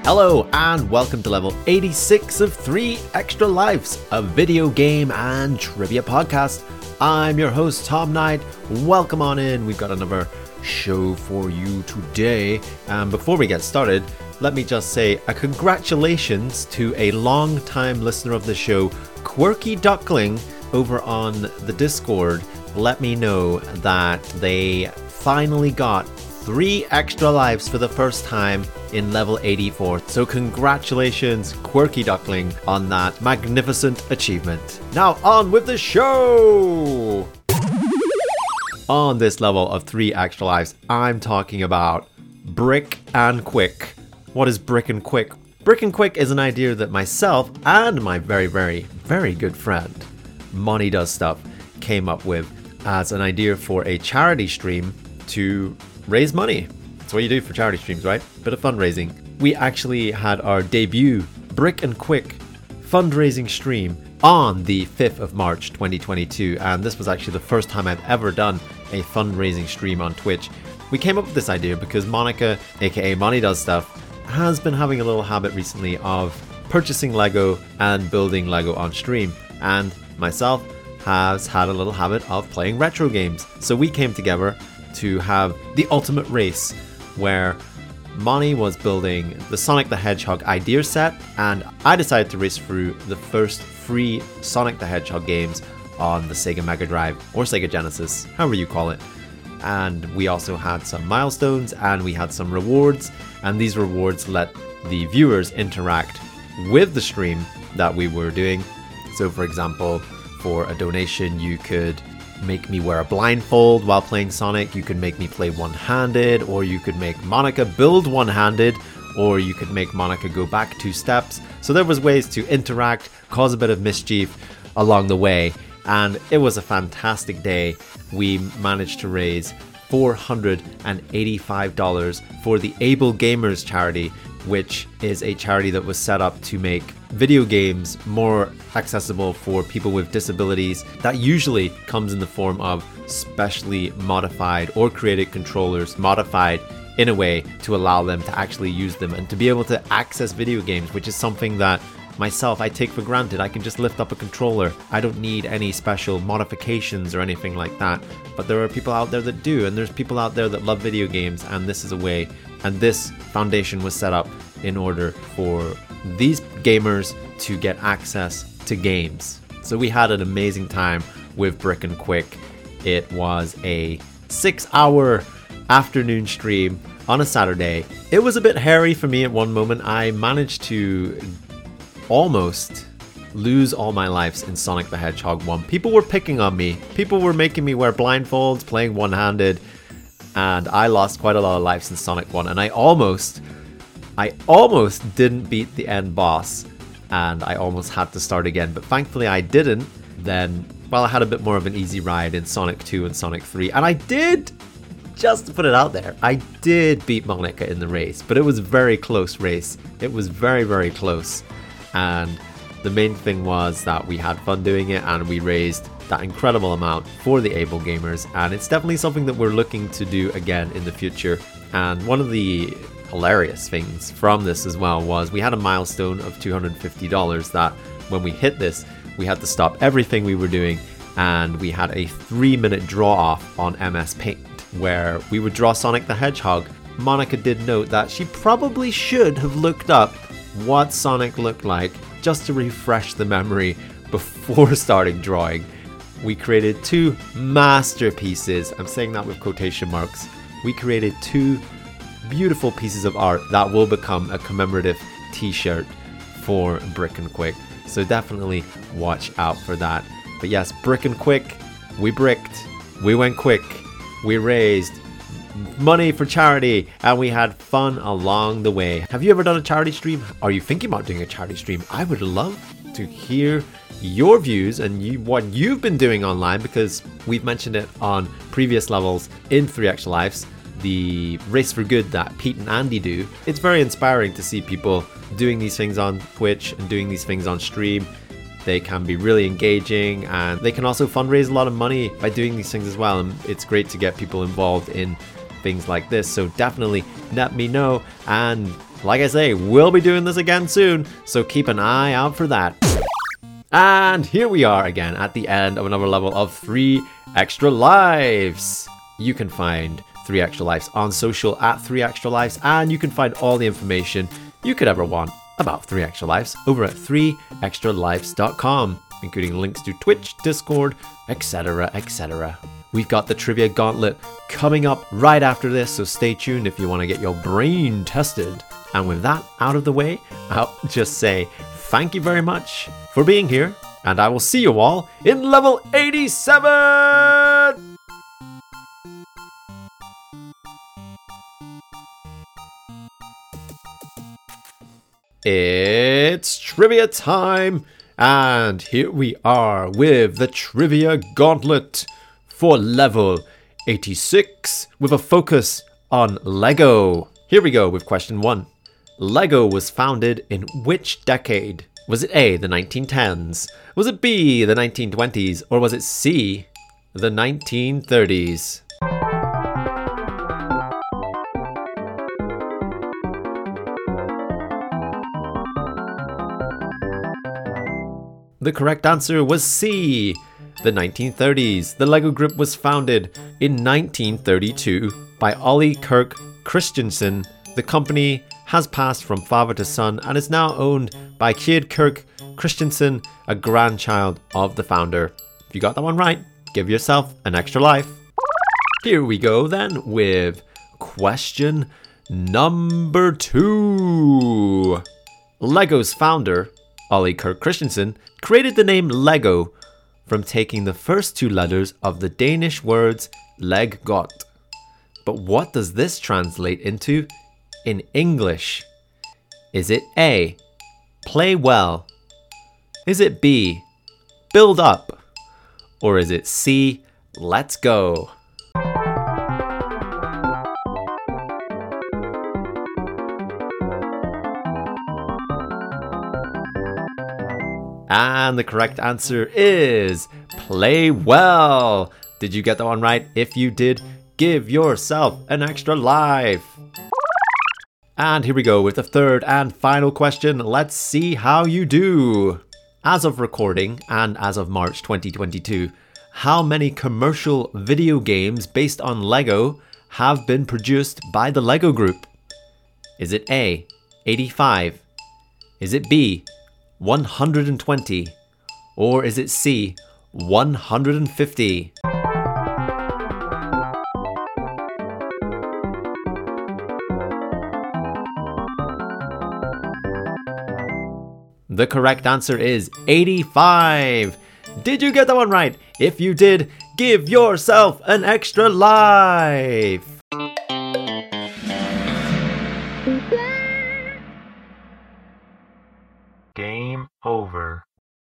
Hello and welcome to level 86 of 3 Extra Lives, a video game and trivia podcast. I'm your host, Tom Knight. Welcome on in. We've got another show for you today. And before we get started, let me just say a congratulations to a long-time listener of the show, Quirky Duckling, over on the Discord. Let me know that they finally got 3 extra lives for the first time in level 84. So congratulations, Quirky Duckling, on that magnificent achievement. Now on with the show! On this level of 3 extra lives, I'm talking about Brick and Quick. What is Brick and Quick? Brick and Quick is an idea that myself and my very, very, very good friend, Money Does Stuff, came up with as an idea for a charity stream to raise money. That's what you do for charity streams, right? Bit of fundraising. We actually had our debut Brick and Quick fundraising stream on the 5th of March 2022, and this was actually the first time I've ever done a fundraising stream on Twitch. We came up with this idea because Monica, aka Money Does Stuff, has been having a little habit recently of purchasing Lego and building Lego on stream, and myself has had a little habit of playing retro games. So we came together to have the ultimate race where Moni was building the Sonic the Hedgehog idea set, and I decided to race through the first 3 Sonic the Hedgehog games on the Sega Mega Drive or Sega Genesis, however you call it. And we also had some milestones and we had some rewards, and these rewards let the viewers interact with the stream that we were doing. So for example, for a donation you could make me wear a blindfold while playing Sonic, you could make me play one-handed, or you could make Monica build one-handed, or you could make Monica go back 2 steps. So there was ways to interact, cause a bit of mischief along the way, and it was a fantastic day. We managed to raise $485 for the Able Gamers charity, which is a charity that was set up to make video games more accessible for people with disabilities. That usually comes in the form of specially modified or created controllers, modified in a way to allow them to actually use them and to be able to access video games, which is something that myself, I take for granted. I can just lift up a controller. I don't need any special modifications or anything like that. But there are people out there that do, and there's people out there that love video games, and this is a way. And this foundation was set up in order for these gamers to get access to games. So we had an amazing time with Brick and Quick. It was a 6-hour afternoon stream on a Saturday. It was a bit hairy for me at one moment. I managed to almost lose all my lives in Sonic the Hedgehog 1. People were picking on me. People were making me wear blindfolds, playing one-handed, and I lost quite a lot of lives in Sonic 1, and I almost didn't beat the end boss, and I almost had to start again, but thankfully I didn't. Then, well, I had a bit more of an easy ride in Sonic 2 and Sonic 3, and I did, just to put it out there, I did beat Monica in the race, but it was a very close race. It was very, very close, and the main thing was that we had fun doing it, and we raised that incredible amount for the Able Gamers, and it's definitely something that we're looking to do again in the future. And one of the hilarious things from this as well was we had a milestone of $250 that when we hit this, we had to stop everything we were doing, and we had a 3-minute draw off on MS Paint where we would draw Sonic the Hedgehog. Monica did note that she probably should have looked up what Sonic looked like just to refresh the memory before starting drawing. We created 2 masterpieces. I'm saying that with quotation marks. We created 2 beautiful pieces of art that will become a commemorative t-shirt for Brick and Quick. So definitely watch out for that. But yes, Brick and Quick, we bricked, we went quick, we raised money for charity, and we had fun along the way. Have you ever done a charity stream? Are you thinking about doing a charity stream? I would love to hear your views and what you've been doing online, because we've mentioned it on previous levels in 3 Extra Lives, the Race for Good that Pete and Andy do. It's very inspiring to see people doing these things on Twitch and doing these things on stream. They can be really engaging, and they can also fundraise a lot of money by doing these things as well, and it's great to get people involved in things like this. So definitely let me know, and like I say, we'll be doing this again soon, so keep an eye out for that. And here we are again at the end of another level of 3 Extra Lives. You can find 3 Extra Lives on social at 3 Extra Lives, and you can find all the information you could ever want about 3 Extra Lives over at 3extralives.com, including links to Twitch, Discord, etc, etc. We've got the Trivia Gauntlet coming up right after this, so stay tuned if you want to get your brain tested. And with that out of the way, I'll just say thank you very much for being here, and I will see you all in level 87! It's trivia time, and here we are with the Trivia Gauntlet for level 86 with a focus on Lego. Here we go with question 1. Lego was founded in which decade? Was it A, the 1910s? Was it B, the 1920s? Or was it C, the 1930s? The correct answer was C, the 1930s. The Lego Group was founded in 1932 by Ollie Kirk Christensen. The company has passed from father to son and is now owned by Kid Kirk Christensen, a grandchild of the founder. If you got that one right, give yourself an extra life. Here we go then with question number 2. Lego's founder, Ollie Kirk Christensen, created the name Lego from taking the first 2 letters of the Danish words leg godt. But what does this translate into in English? Is it A, play well? Is it B, build up? Or is it C, let's go? And the correct answer is play well. Did you get that one right? If you did, give yourself an extra life. And here we go with the third and final question. Let's see how you do. As of recording and as of March 2022, how many commercial video games based on Lego have been produced by the Lego Group? Is it A, 85? Is it B, 120? Or is it C, 150? The correct answer is 85. Did you get that one right? If you did, give yourself an extra life. Game over.